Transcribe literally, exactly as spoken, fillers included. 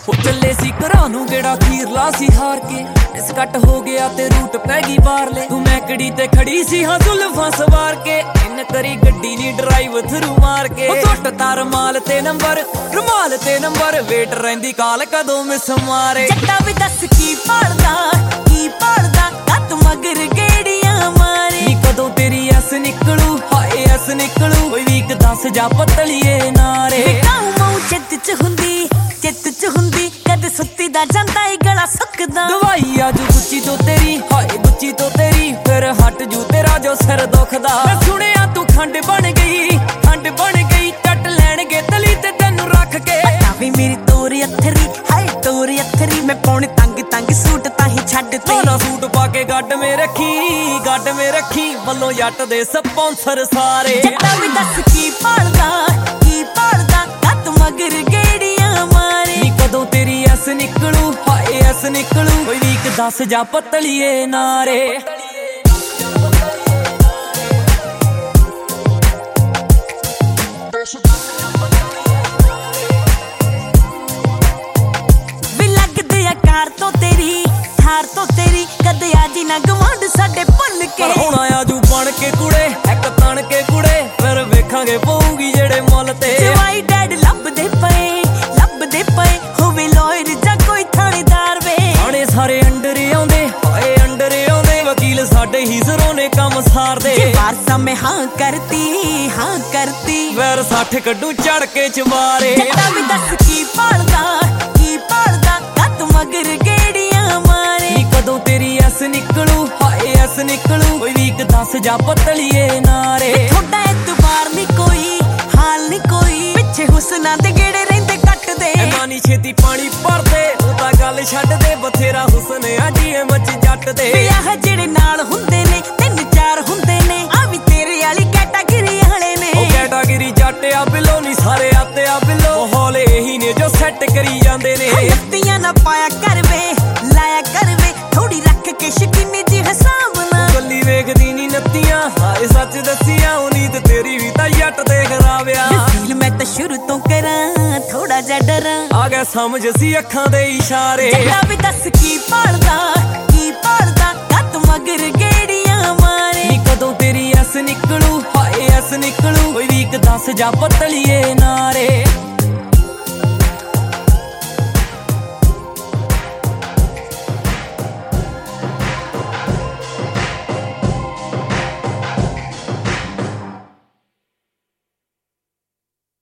ਚੱਲੇ ਸੀ ਘਰਾਂ ਨੂੰ ਗੇੜਾ ਖੀਰਲਾ ਸੀ ਹਾਰ ਕੇ ਇਸ ਕੱਟ ਹੋ ਗਿਆ ਤੇ ਰੂਟ ਪੈ ਗਈ ਬਾਹਰਲੇ ਤੂੰ ਮੈਕੜੀ ਤੇ ਖੜੀ ਸੀ ਹਾਂ ਜ਼ੁਲਫਾਂ ਸਵਾਰ ਕੇ ਇਨ ਕਰੀ ਗੱਡੀ ਨੀ ਡਰਾਈਵ ਥਰੂ ਮਾਰ ਕੇ ਉਹ ਸੁੱਟ ਤਾਰ ਮਾਲ ਤੇ ਨੰਬਰ ਰੁਮਾਲ ਤੇ ਨੰਬਰ ਵੇਟ ਰਹਿੰਦੀ ਕਾਲ ਕਦੋਂ ਮਿਸ ਮਾਰੇ ਜੱਟਾ ਵੀ ਦੱਸ ਕੀ ਭਾਲਦਾ ਕੀ ਭਾਲਦਾ ਕੱਤ ਮਗਰ ਗੇੜੀਆਂ ਮਾਰੇ ਨੀ ਕਦੋਂ ਤੇਰੀ ਐਸ ਨਿਕਲੂ ਹਾਏ ਐਸ ਨਿਕਲੂ ਕੋਈ ਵੀਕ ਦੱਸ ਜਾ ਪਤਲੀਏ ਨਾਰੇ ਕਾਉ ਮਾਉ ਚਿੱਤ ਚ ਹੁੰਦੀ ਚਿੱਤ ਚ ਹੁੰਦੀ ਕਦੇ ਸੁੱਤੀ ਦਾ ਜਾਂਦਾ ਏ ਗਲਾ ਸੁੱਕਦਾ ਦਵਾਈ ਆਜੂ ਗੁੱਚੀ ਤੋਂ ਤੇਰੀ ਹਾਏ ਗੁੱਚੀ ਤੋਂ ਤੇਰੀ ਫਿਰ ਹਟ ਜੂ ਤੇਰਾ ਜੋ ਸਿਰ ਦੁਖਦਾ ਮੈਂ ਸੁਣਿਆ ਤੂੰ ਖੰਡ ਬਣ ਗਈ ਖੰਡ ਬਣ ਗਈ ਟੱਟ ਲੈਣਗੇ ਤਲੀ ਤੇ ਤੈਨੂੰ ਰੱਖ ਕੇ ਵੀ ਮੇਰੀ ਤੋਰੀ ਅਥਰੀ ਹਾਏ ਤੋਰੀ ਅਥਰੀ ਮੈਂ ਪਾਉਣੇ ਤੰਗ ਤੰਗ ਸੂਟ ਤਾਂ ਹੀ ਛੱਡ ਤੇ ਨਾ ਸੂਟ ਪਾ ਕੇ ਗੱਡ ਮੇ ਰੱਖੀ ਗੱਡ ਮੇ ਰੱਖੀ ਵੱਲੋਂ ਜੱਟ ਦੇ ਸਪਾਂਸਰ ਸਾਰੇ ਜੱਟਾ ਵੀ ਦੱਸ ਕੀ ਭਾਲਦਾ ਕੀ ਭਾਲਦਾ ਕੱਤ ਮਗਰ ਗੇੜੀਆਂ ਮਾਰੇ ਨੀ ਕਦੋਂ ਤੇਰੀ ਐਸ ਨਿਕਲੂ ਹਾਏ ਐਸ ਨਿਕਲੂ ਕੋਈ ਵੀਕ ਦੱਸ ਜਾ ਪਤਲੀਏ ਨਾਰੇ ਕਾਰ ਤੋਂ ਤੇਰੀ ਥਾਰ ਤੋਂ ਤੇਰੀ ਕਦੇ ਆਜੀ ਨਾ ਗਵਾਂਢ ਸਾਡੇ ਭੁੱਲ ਕੇ ਹੁਣ ਆਜੂ ਬਣ ਕੇ ਕੁੜੇ ਇੱਕ ਤਣ ਕੇ ਕੁੜੇ ਫਿਰ ਵੇਖਾਂਗੇ ਪਊਗੀ ਜਿਹੜੇ ਮੁੱਲ ਤੇ ਜਵਾਈ ਡੈਡ ਲੱਭਦੇ ਪਏ ਲੱਭਦੇ ਪਏ ਹੋਵੇ ਲਾਇਰ ਜਾਂ ਕੋਈ ਥਾਣੇਦਾਰ ਵੇ ਥਾਣੇ ਸਾਰੇ ਅੰਡਰ ਆਉਂਦੇ ਹਾਏ ਅੰਡਰ ਆਉਂਦੇ ਵਕੀਲ ਸਾਡੇ ਹੀ ਜ਼ਰੋਂ ਨੇ ਕੰਮ ਸਾਰਦੇ ਵਾਰਸਾ ਮੈਂ ਹਾਂ ਕਰਤੀ ਹਾਂ ਕਰਤੀ ਵੈਰ ਸੱਠ ਕੱਢੂ ਚੜ ਕੇ ਚਮਾਰੇ ਜੱਟਾ ਵੀ ਦੱਸ ਕੀ ਭਾਲਦਾ ਕੀ ਭਾਲਦਾ ਕੱਤ ਮਗਰ ਗੇੜੀਆਂ ਮਾਰੇ ਨੀ ਕਦੋਂ ਤੇਰੀ ਐਸ ਨਿਕਲੂ ਹਾਏ ਐਸ ਨਿਕਲੂ ਕੋਈ ਵੀਕ ਦੱਸ ਜਾ ਪਤਲੀਏ ਨਾਰੇ ਥੋੜਾ ਇਤਬਾਰ ਨੀ ਕੋਈ ਹਾਲ ਨੀ ਕੋਈ ਪਿੱਛੇ ਹੁਸਨਾਂ ਦੇ ਗੇੜੇ ਰਹਿੰਦੇ ਕੱਟਦੇ ਐਨਾ ਨੀ ਛੇਤੀ ਪਾਣੀ ਭਰਦੇ ਉਹ ਤਾਂ ਗੱਲ ਛੱਡ ਦੇ ਬਥੇਰਾ ਹੁਸਨ ਆ ਜੀਏ ਮੱਚ ਜੱਟ ਦੇ ਵਿਆਹ ਜਿਹੜੇ ਨਾਲ ਹੁੰਦੇ ਨੇ ਤਿੰਨ ਚਾਰ ਹੁੰਦੇ ਨੇ ਆ ਵੀ ਤੇਰੇ ਵਾਲੀ ਕੈਟਾਗਰੀ ਵਾਲੇ ਨੇ ਉਹ ਕੈਟਾਗਰੀ ਜੱਟ ਆ ਬਿੱਲੋ ਨੀ ਸਾਰੇ ਆਤੇ ਆ ਬਿੱਲੋ ਮਾਹੌਲ ਇਹੀ ਨੇ ਜੋ ਸੈੱਟ ਕਰੀ ਜਾਂਦੇ ਨੇ ਲੱਤੀਆਂ ਨਾ ਪਾਇਆ ਕਰਵੇ ਲਾਇਆ ਕਰਵੇ ਥੋੜੀ ਰੱਖ ਕੇ ਸ਼ਕੀਨੀ ਜੀ ਹਿਸਾਬ ਨਾ ਕੱਲੀ ਵੇਖਦੀ ਨੀ ਨੱਤੀਆਂ ਹਾਏ ਸੱਚ ਦੱਸੀਆਂ ਉਨੀਤ ਤੇਰੀ ਵੀ ਤਾਂ ਜੱਟ ਦੇ ਖਰਾਬਿਆ ਫੀਲ ਮੈਂ ਤਾਂ ਸ਼ੁਰੂ ਤੋਂ ਕਰਾਂ ਥੋੜਾ ਜਿਹਾ ਡਰਾਂ ਆ ਗਿਆ ਸਮਝ ਸੀ ਅੱਖਾਂ ਦੇ ਇਸ਼ਾਰੇ ਜੱਟਾ ਵੀ ਦੱਸ ਕੀ ਭਾਲਦਾ ਕੀ ਭਾਲਦਾ ਕੱਤ ਮਗਰ ਗੇੜੀਆਂ ਮਾਰੇ ਨੀ ਕਦੋਂ ਤੇਰੀ ਐਸ ਨਿਕਲੂ ਹਾਏ ਐਸ ਨਿਕਲੂ ਕੋਈ ਵੀਕ ਦੱਸ ਜਾ ਪਤਲੀਏ ਨਾਰੇ